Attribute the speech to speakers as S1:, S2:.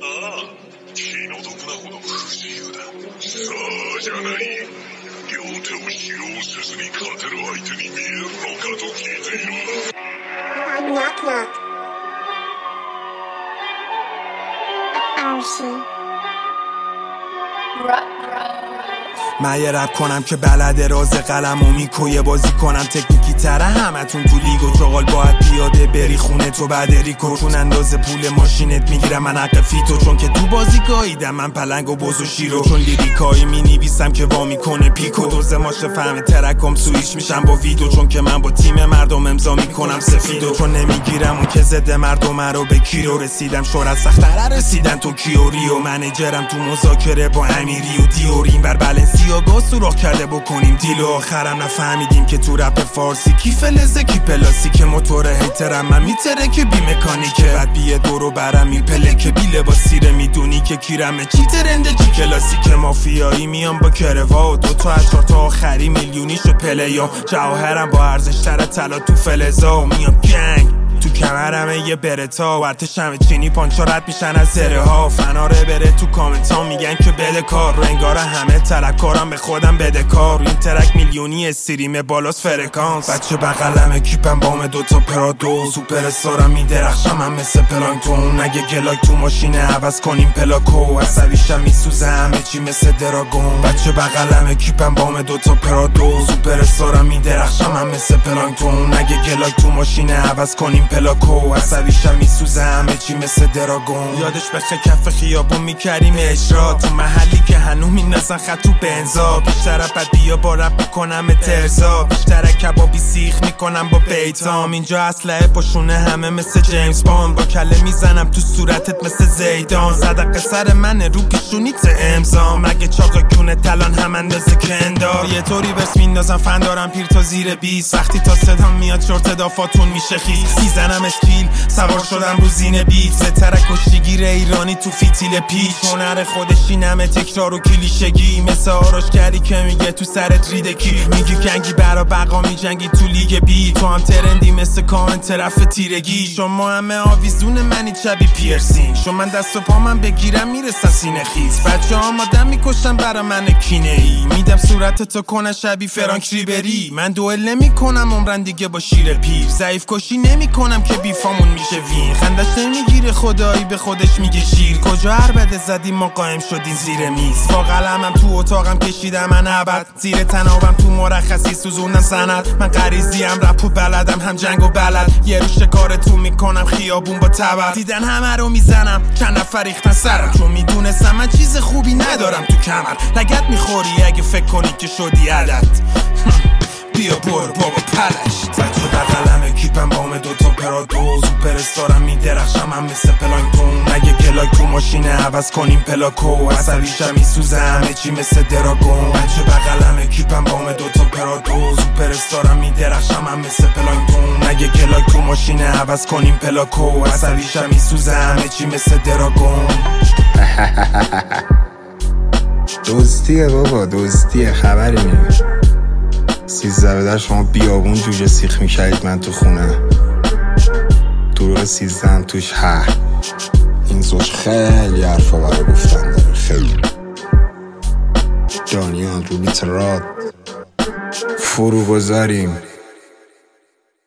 S1: 気の毒なほど不自由だ。さあじゃない。両手を使用せずに勝てる相手に見えるのかと聞いている。
S2: knock knock. RC.
S3: من یه رپ کنم که بلده راز قلمو میکویه بازی کنم تکنیکی تره همتون تو لیگو چغال باید پیاده بری خونه تو بعد ریکو چون اندازه پول ماشینت میگیرم من حق فیتو چون که تو بازی گاییدم من پلنگ و بز و شیرو چون لیریکایی مینویسم که وا میکنه پیکو دوزه ماشه فهم ترکم سویش میشم با ویدو چون که من با تیم مردم امضا میکنم سفیدو چون نمیگیرم اون که زده مردم رو به کیرو رسیدم شهرت سخت‌تر رسیدن تو کیوریو منیجرم تو مذاکره با امیری و دیورین بر بلنسی یا سوراخ کرده بکنیم دیل و آخرم نفهمیدیم که تو رپ فارسی کی فلزه کی پلاستیک موتور هیترم من میتره که بی مکانیکه بعد بیه دورو برم میپله که بی لباس سیره میدونی که کیرمه چی ترنده چی کلاسیک مافیایی میام با کروا و 2 تا از 4 تا آخری میلیونیشو پلیا جواهرم با ارزش تر طلا تو فلزا و میام گنگ تو کمرمه یه برتا ورتش همه چینی پانچا رد میشن از زره ها فناره بره تو کامنت ها میگن که بده کار رو انگار همه طلبکارم به خودم بده کار این ترک میلیونی استریم بالاست فرکانس بچه بغلم اکیپم بام 2 تا پرادو سوپر استارم میدرخشم هم مثل پلانکتون اگه گلاک تو ماشینه عوض کنیم پلاکو عصبیشم میسوزه همه چی مثل دراگون بچه بغلم اکیپم بام 2 تا پرادو سوپر استارم میدرخشم هم مثل پلانکتون اگه گلاک تو ماشینه عوض کنیم پلاکو عصبیشم میسوزه همه چی مثل دراگون یادش بخه کف خیابون میکریم اجرا تو محلی که هنو مینازن خط تو بنزا بیشتر بعد بیا با رپ میکنم ترزا بیشتر کبابی سیخ میکنم با بیتام اینجا اسلحه پشونه همه مثل جیمز باند با کله میزنم تو صورتت مثل زیدان زدق سر من رو پیشونیت امضا مگه چاقا کونه تلان هم اندازه کندار یه طوری برس میندازم فندارم پیر تا زیر 20 وقتی تا صدام میاد چرت دافاتون میشه خیس میزنم اسکیل سوار شدم رو زین بیت سترک کشتیگیر ایرانی تو فیتیل پیچ هنر خودشی نمه تکرار و کلیشگی مثل آراشگری که میگه تو سرت ریده کی میگی کنگی برا بقا میجنگی تو لیگ بی تو هم ترندی مثل کامنت طرف تیرگی شما همه آویزون منی شبی پیرسین شما من دست و پا من بگیرم میرسن سینه خیز بچه آمادم میکشن برا من کینه ای میدم صورت تو کنه شبی فرانک ریبری من دوئل نمی کنم عمرن دیگه با شیر پیر ضعیف کشی نمی کنم که بیفامون میشه وین خندش نمیگیره خدایی به خودش میگه شیر کجا عربده زدیم ما قایم شدیم زیر میز با قلمم تو اتاقم کشیدم من ابد زیر تنابم تو مرخصی سوزوندم سند من غریزیم رپ و بلدم هم جنگ و بلد یه رو شکارتون میکنم خیابون با تبر دیدن همه رو میزنم چند نفر ریختن سرم چون میدونستم من چیز خوبی ندارم تو کمر لگت میخوری اگه فکر کنی که شدی عدد بیا برو بابا پلشت بچه بغلم اکیپم بام 2 تا پرادو سوپر استارم میدرخشم هم مثل پلانکتون اگه گلاک تو ماشینه عوض کنیم پلاکو عصبیشم میسوزه همه چی مثل دراگون بچه بغلم اکیپم بام 2 تا پرادو سوپر استارم میدرخشم هم مثل پلانکتون اگه گلاک تو ماشینه عوض کنیم پلاکو عصبیشم میسوزه همه چی مثل دراگون
S4: دوستیه بابا دوستیه خبری نیم 13 بدر شما بیابون جوجه سیخ میکردید من تو خونه دروغ 13 هم توش این زوج خیلی حرفا برای گفتن داره خیلی دانیال رو بیت راد فرو گذاریم